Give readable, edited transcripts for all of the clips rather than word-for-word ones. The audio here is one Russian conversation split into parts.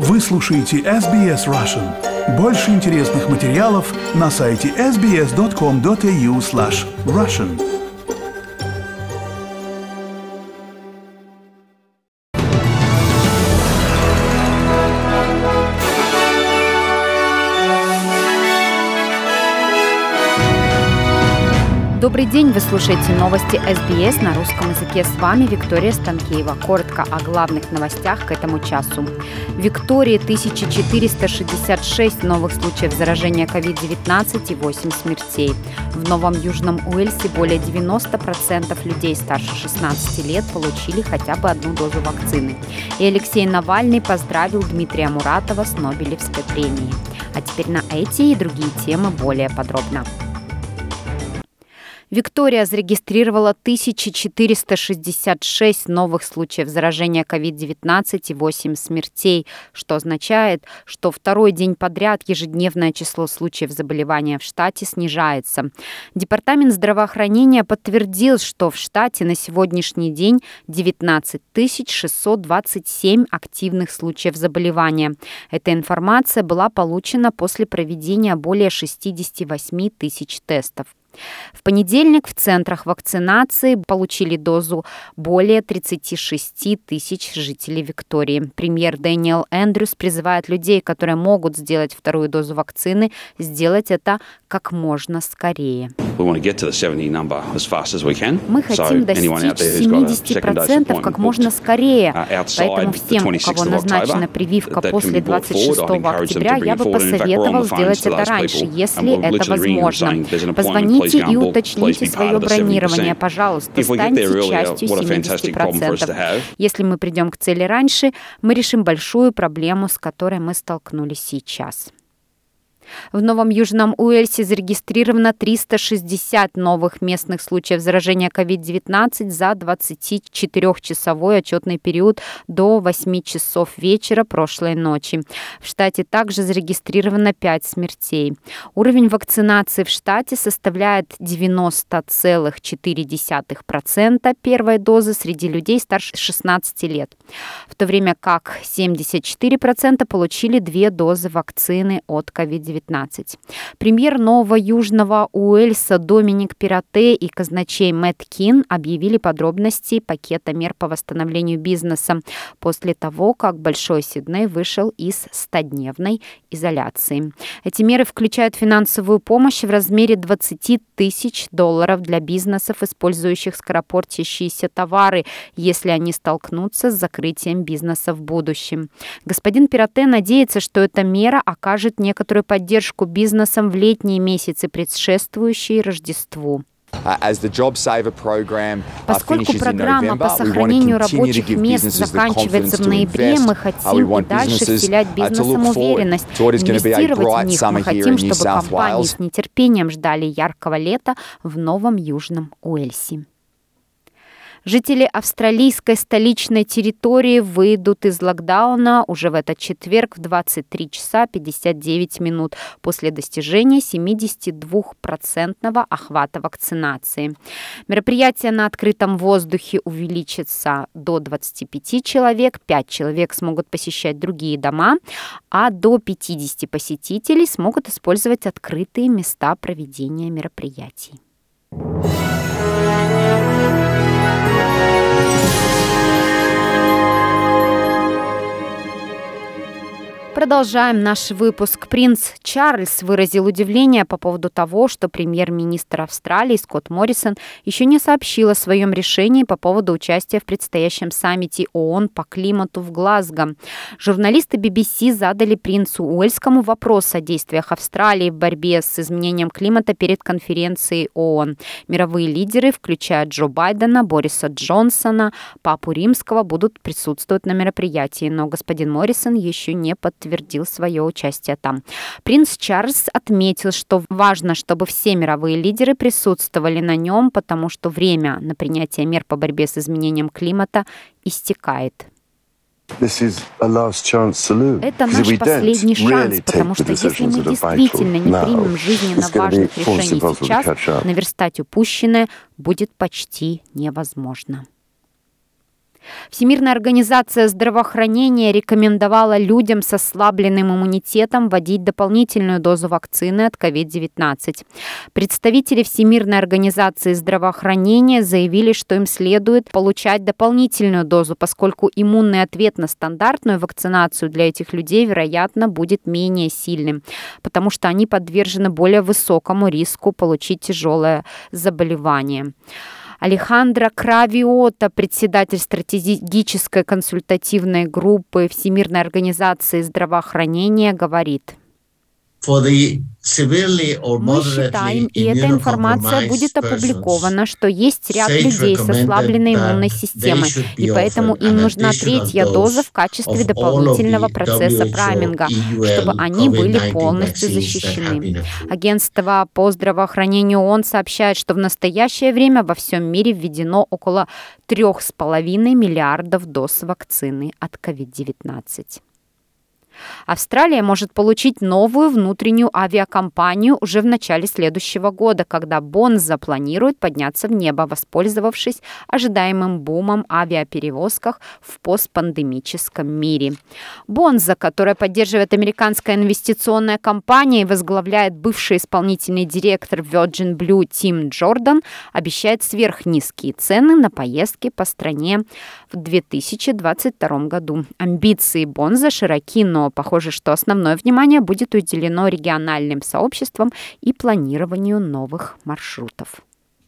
Вы слушаете SBS Russian. Больше интересных материалов на сайте sbs.com.au/russian. Добрый день, вы слушаете новости СБС на русском языке. С вами Виктория Станкеева. Коротко о главных новостях к этому часу. В Виктории 1466 новых случаев заражения COVID-19 и 8 смертей. В Новом Южном Уэльсе более 90% людей старше 16 лет получили хотя бы одну дозу вакцины. И Алексей Навальный поздравил Дмитрия Муратова с Нобелевской премией. А теперь на эти и другие темы более подробно. Виктория зарегистрировала 1466 новых случаев заражения COVID-19 и 8 смертей, что означает, что второй день подряд ежедневное число случаев заболевания в штате снижается. Департамент здравоохранения подтвердил, что в штате на сегодняшний день 19 627 активных случаев заболевания. Эта информация была получена после проведения более 68 тысяч тестов. В понедельник в центрах вакцинации получили дозу более 36 тысяч жителей Виктории. Премьер Дэниел Эндрюс призывает людей, которые могут сделать вторую дозу вакцины, сделать это как можно скорее. Мы хотим достичь 70% как можно скорее, поэтому всем, у кого назначена прививка после 26 октября, я бы посоветовал сделать это раньше, если это возможно. Позвоните и уточните свое бронирование, пожалуйста, станьте частью 70%. Если мы придем к цели раньше, мы решим большую проблему, с которой мы столкнулись сейчас. В Новом Южном Уэльсе зарегистрировано 360 новых местных случаев заражения COVID-19 за 24-часовой отчетный период до 8 часов вечера прошлой ночи. В штате также зарегистрировано 5 смертей. Уровень вакцинации в штате составляет 90,4% первой дозы среди людей старше 16 лет, в то время как 74% получили 2 дозы вакцины от COVID-19. Премьер Нового Южного Уэльса Доминик Перротте и казначей Мэтт Кин объявили подробности пакета мер по восстановлению бизнеса после того, как Большой Сидней вышел из 100-дневной изоляции. Эти меры включают финансовую помощь в размере $20 тысяч для бизнесов, использующих скоропортящиеся товары, если они столкнутся с закрытием бизнеса в будущем. Господин Перротте надеется, что эта мера окажет некоторую поддержку бизнесам в летние месяцы, предшествующие Рождеству. Поскольку программа по сохранению рабочих мест заканчивается в ноябре, мы хотим и дальше вселять бизнесам уверенность, инвестировать в них. Мы хотим, чтобы компании с нетерпением ждали яркого лета в Новом Южном Уэльсе. Жители австралийской столичной территории выйдут из локдауна уже в этот четверг в 23 часа 59 минут после достижения 72% охвата вакцинации. Мероприятие на открытом воздухе увеличится до 25 человек, 5 человек смогут посещать другие дома, а до 50 посетителей смогут использовать открытые места проведения мероприятий. Продолжаем наш выпуск. Принц Чарльз выразил удивление по поводу того, что премьер-министр Австралии Скотт Моррисон еще не сообщил о своем решении по поводу участия в предстоящем саммите ООН по климату в Глазго. Журналисты BBC задали принцу Уэльскому вопрос о действиях Австралии в борьбе с изменением климата перед конференцией ООН. Мировые лидеры, включая Джо Байдена, Бориса Джонсона, Папу Римского, будут присутствовать на мероприятии, но господин Моррисон еще не подтвердил свое участие там. Принц Чарльз отметил, что важно, чтобы все мировые лидеры присутствовали на нем, потому что время на принятие мер по борьбе с изменением климата истекает. Это наш последний шанс, потому что если мы действительно не примем жизненно важных решений сейчас, наверстать упущенное будет почти невозможно. Всемирная организация здравоохранения рекомендовала людям с ослабленным иммунитетом вводить дополнительную дозу вакцины от COVID-19. Представители Всемирной организации здравоохранения заявили, что им следует получать дополнительную дозу, поскольку иммунный ответ на стандартную вакцинацию для этих людей, вероятно, будет менее сильным, потому что они подвержены более высокому риску получить тяжелое заболевание. Алехандро Кравиота, председатель стратегической консультативной группы Всемирной организации здравоохранения, говорит: мы считаем, и эта информация будет опубликована, что есть ряд людей с ослабленной иммунной системой, и поэтому им нужна третья доза в качестве дополнительного процесса прайминга, чтобы они были полностью защищены. Агентство по здравоохранению ООН сообщает, что в настоящее время во всем мире введено около 3,5 миллиардов доз вакцины от COVID-19. Австралия может получить новую внутреннюю авиакомпанию уже в начале следующего года, когда Бонза планирует подняться в небо, воспользовавшись ожидаемым бумом авиаперевозках в постпандемическом мире. Бонза, которая поддерживает американская инвестиционная компания и возглавляет бывший исполнительный директор Virgin Blue Тим Джордан, обещает сверхнизкие цены на поездки по стране в 2022 году. Амбиции Бонза широки, но похоже, что основное внимание будет уделено региональным сообществам и планированию новых маршрутов.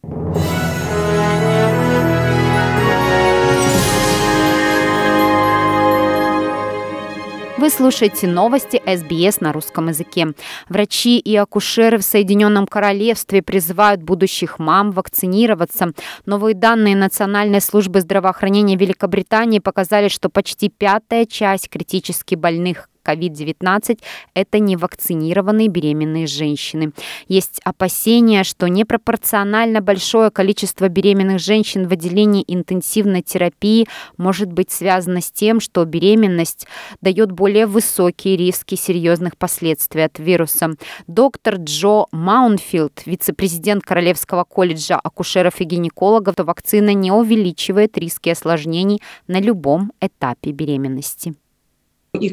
Вы слушаете новости СБС на русском языке. Врачи и акушеры в Соединенном Королевстве призывают будущих мам вакцинироваться. Новые данные Национальной службы здравоохранения Великобритании показали, что почти 1/5 часть критически больных COVID-19 – это невакцинированные беременные женщины. Есть опасения, что непропорционально большое количество беременных женщин в отделении интенсивной терапии может быть связано с тем, что беременность дает более высокие риски серьезных последствий от вируса. Доктор Джо Маунфилд, вице-президент Королевского колледжа акушеров и гинекологов, что вакцина не увеличивает риски осложнений на любом этапе беременности. Вы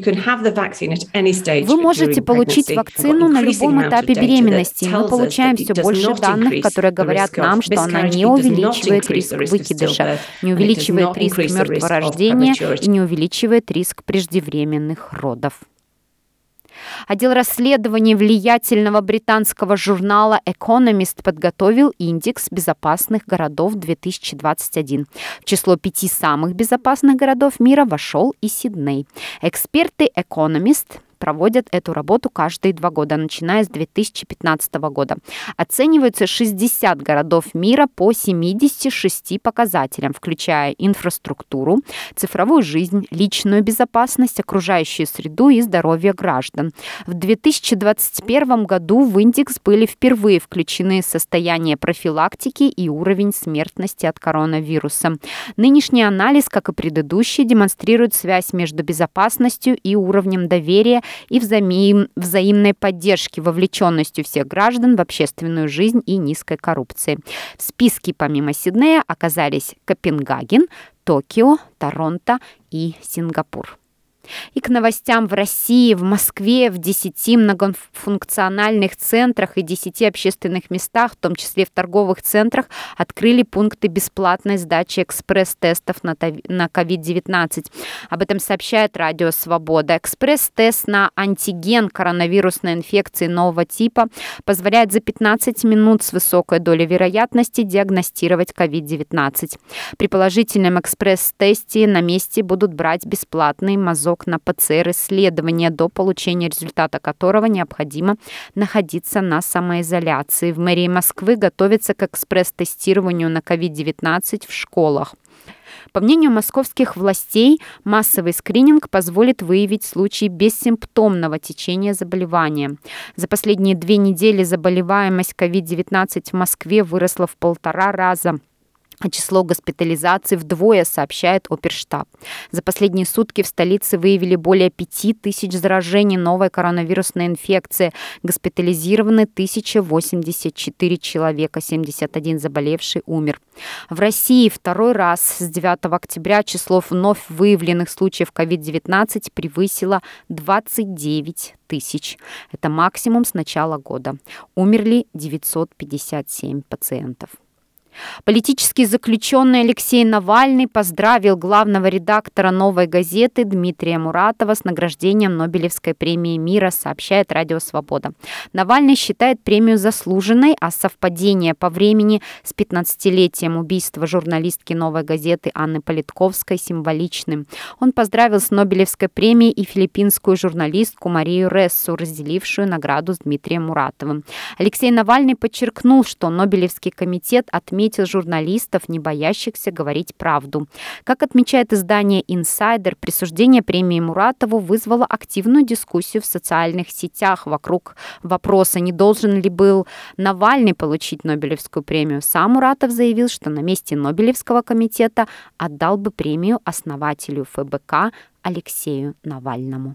можете получить вакцину на любом этапе беременности. Мы получаем все больше данных, которые говорят нам, что она не увеличивает риск выкидыша, не увеличивает риск мертворождения и не увеличивает риск преждевременных родов. Отдел расследований влиятельного британского журнала Economist подготовил индекс безопасных городов 2021. В число 5 самых безопасных городов мира вошел и Сидней. Эксперты Economist проводят эту работу каждые 2 года, начиная с 2015 года. Оцениваются 60 городов мира по 76 показателям, включая инфраструктуру, цифровую жизнь, личную безопасность, окружающую среду и здоровье граждан. В 2021 году в индекс были впервые включены состояние профилактики и уровень смертности от коронавируса. Нынешний анализ, как и предыдущий, демонстрирует связь между безопасностью и уровнем доверия и взаимной поддержки, вовлеченностью всех граждан в общественную жизнь и низкой коррупции. В списке помимо Сиднея оказались Копенгаген, Токио, Торонто и Сингапур. И к новостям в России. В Москве в 10 многофункциональных центрах и 10 общественных местах, в том числе в торговых центрах, открыли пункты бесплатной сдачи экспресс-тестов на COVID-19. Об этом сообщает Радио Свобода. Экспресс-тест на антиген коронавирусной инфекции нового типа позволяет за 15 минут с высокой долей вероятности диагностировать COVID-19. При положительном экспресс-тесте на месте будут брать бесплатный мазок на ПЦР-исследование, до получения результата которого необходимо находиться на самоизоляции. В мэрии Москвы готовятся к экспресс-тестированию на COVID-19 в школах. По мнению московских властей, массовый скрининг позволит выявить случаи бессимптомного течения заболевания. За последние 2 недели заболеваемость COVID-19 в Москве выросла в 1,5 раза. а число госпитализаций вдвое, сообщает оперштаб. За последние сутки в столице выявили более 5000 заражений новой коронавирусной инфекцией. Госпитализированы 1084 человека, 71 заболевший умер. В России второй раз с 9 октября число вновь выявленных случаев COVID-19 превысило 29 тысяч. Это максимум с начала года. Умерли 957 пациентов. Политический заключенный Алексей Навальный поздравил главного редактора «Новой газеты» Дмитрия Муратова с награждением Нобелевской премии мира, сообщает Радио Свобода. Навальный считает премию заслуженной, а совпадение по времени с 15-летием убийства журналистки «Новой газеты» Анны Политковской символичным. Он поздравил с Нобелевской премией и филиппинскую журналистку Марию Рессу, разделившую награду с Дмитрием Муратовым. Алексей Навальный подчеркнул, что Нобелевский комитет отметил журналистов, не боящихся говорить правду. Как отмечает издание «Инсайдер», присуждение премии Муратову вызвало активную дискуссию в социальных сетях вокруг вопроса, не должен ли был Навальный получить Нобелевскую премию. Сам Муратов заявил, что на месте Нобелевского комитета отдал бы премию основателю ФБК Алексею Навальному.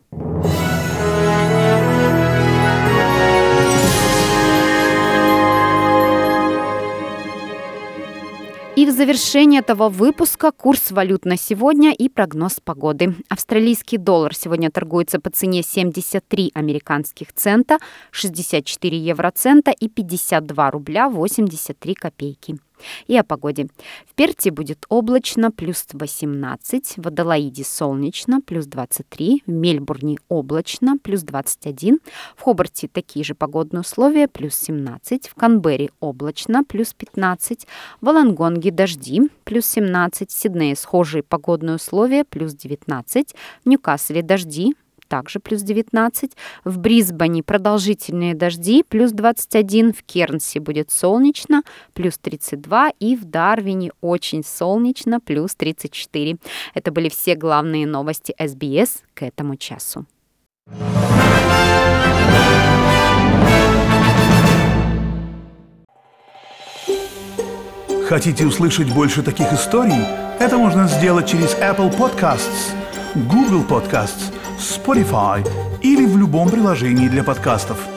И в завершение этого выпуска курс валют на сегодня и прогноз погоды. Австралийский доллар сегодня торгуется по цене 73 американских цента, 64 евроцента и 52 рубля 83 копейки. И о погоде. В Перте будет облачно, плюс 18, в Аделаиде солнечно, плюс 23, в Мельбурне облачно, плюс 21, в Хобарте такие же погодные условия, плюс 17, в Канберре облачно, плюс 15, в Волонгонге дожди, плюс 17, в Сиднее схожие погодные условия, плюс 19, в Ньюкасле дожди, также плюс 19. В Брисбене продолжительные дожди, плюс 21. В Кернсе будет солнечно, плюс 32. И в Дарвине очень солнечно, плюс 34. Это были все главные новости СБС к этому часу. Хотите услышать больше таких историй? Это можно сделать через Apple Podcasts, Google Podcasts, Spotify или в любом приложении для подкастов.